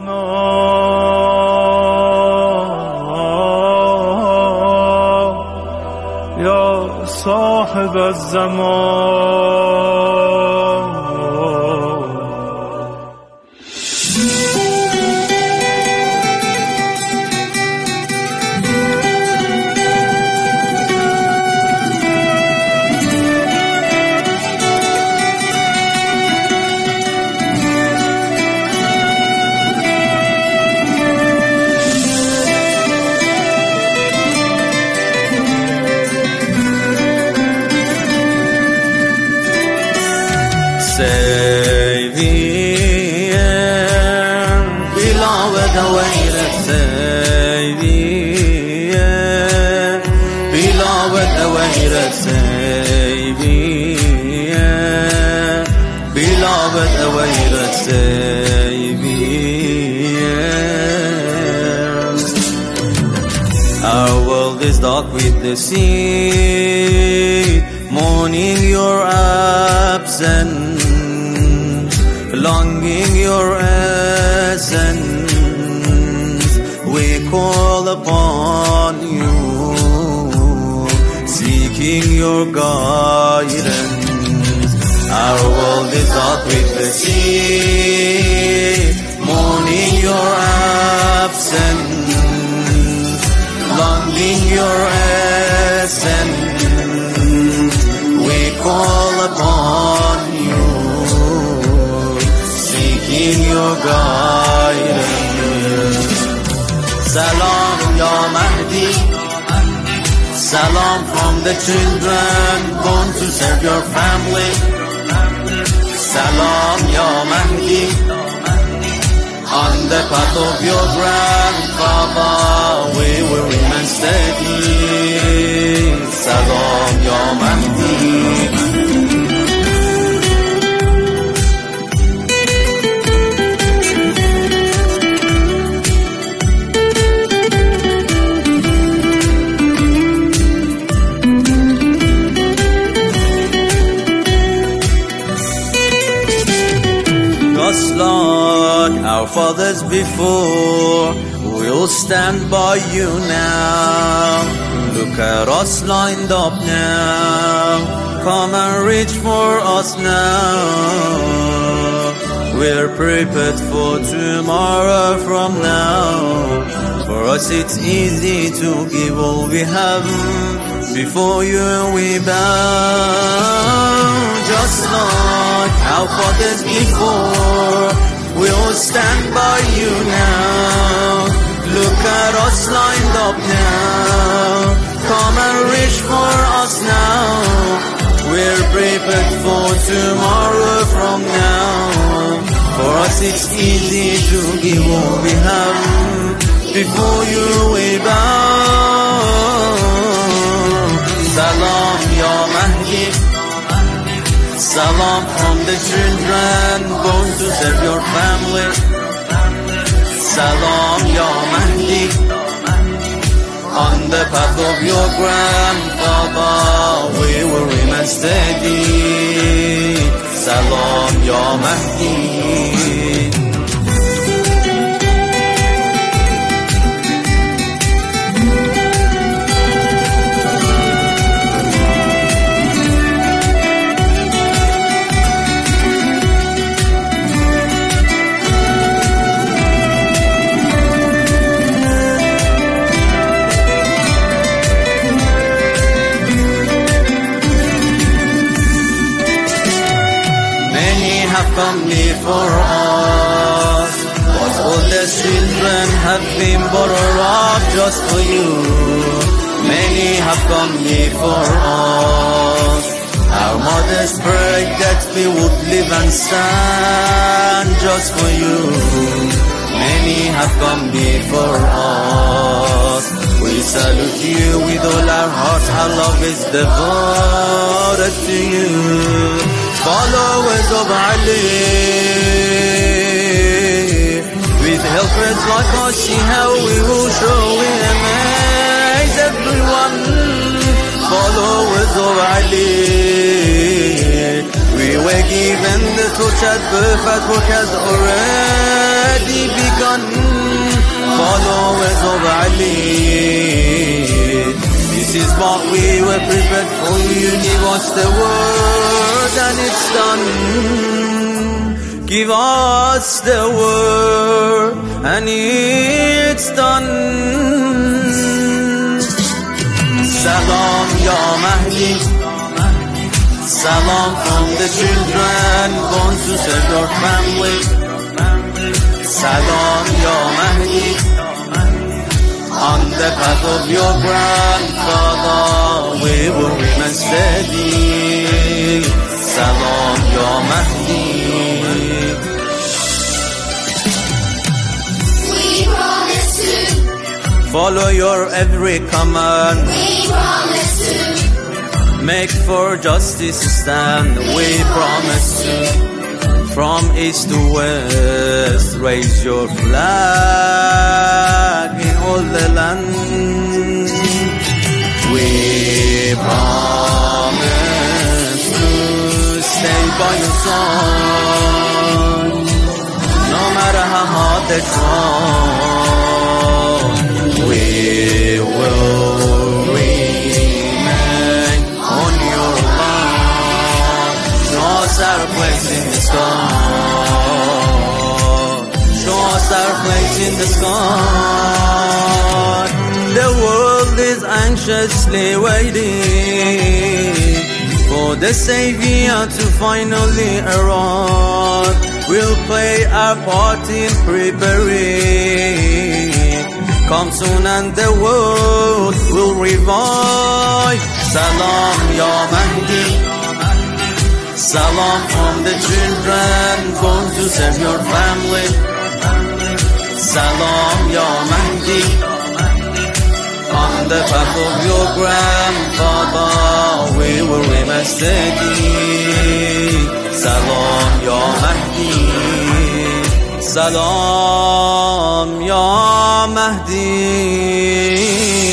یا صاحب الزمان. Savior, beloved awaited Savior, beloved awaited Savior, beloved awaited Savior. Our world is dark with deceit, mourning your absence, longing your essence. We call upon you, seeking your guidance. Our world is dark with deceit, mourning your absence, longing your essence. We call upon you, seeking your guidance. Salam Ya Mahdi, salam from the children born to serve your family. Salam Ya Mahdi, on the path of your grandfather we will remain steady. Salam Ya Mahdi. Just like our fathers before, we'll stand by you now. Look at us lined up now, come and reach for us now. We're prepared for tomorrow from now. For us it's easy to give all we have, before you we bow. Just like our fathers before, we'll stand by you now. Look at us lined up now, come and reach for us now. We're prepared for tomorrow from now. For us it's easy to give all we have, before you we bow. Salam Ya Mahdi, salam from the children born to serve your family. Salam Ya Mahdi, on the path of your grandfather we will remain steady. Salam Ya Mahdi. Come before us, but all the children have been brought up just for you. Many have come before us. Our mothers prayed that we would live and stand just for you. Many have come before us. We salute you with all our hearts. Our love is devoted to you. Followers of Ali, with helpers like us, see how we will show we amaze everyone. Followers of Ali, we were given the torch at birth, as work has already begun. what we were prepared for. You give us the word and it's done. Give us the word and it's done. Salam Ya Mahdi, salam from the children born to serve your family. Salam Ya Mahdi, on the path of your grandfather we will remain steady. Salam Ya Mahdi. We promise to follow your every command. We promise to make for justice stand. We promise to, from east to west, raise your flag in all the land. We promise to stay by your side, no matter how hard they try. We will remain on your line. Show us our place in the sky. Show us our place in the sky. The world is anxiously waiting for the Savior to finally arrive. We'll play our part in preparing. Come soon and the world will revive. Salam Ya Mahdi, salam from the children born to serve your family. Salam Ya Mahdi, on the path of your grandfather we will remain steady. Salam Ya Mahdi, salam Ya Mahdi.